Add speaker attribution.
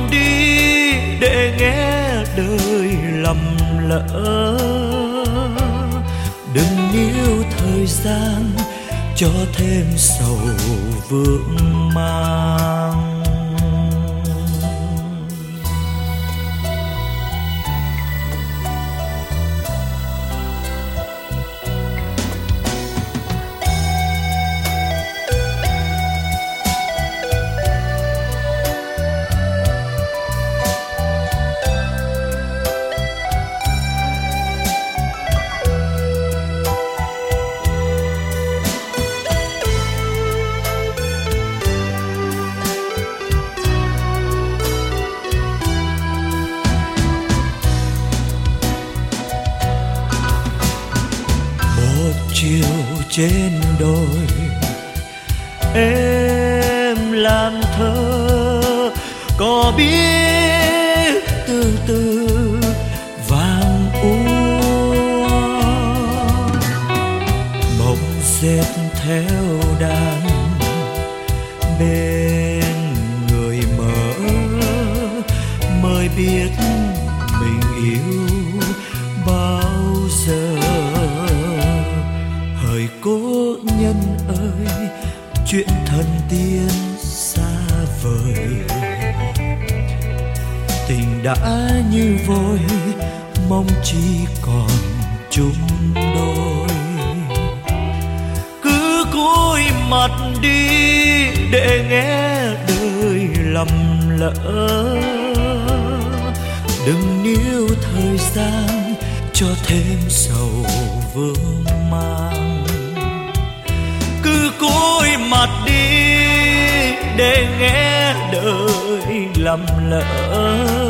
Speaker 1: đi để nghe đời lầm lỡ. Đừng níu thời gian cho thêm sầu vướng mang. Chiều trên đồi em làm thơ, có biết từ từ vàng úa. Mộng dệt theo đàn bên người mở, mới biết mình yêu bao giờ. Hỡi cố nhân ơi, chuyện thần tiên xa vời, tình đã như vôi, mong chỉ còn chung đôi. Cứ cúi mặt đi để nghe đời lầm lỡ. Đừng níu thời gian cho thêm sầu vương mang. Cứ cúi mặt đi để nghe đời lầm lỡ.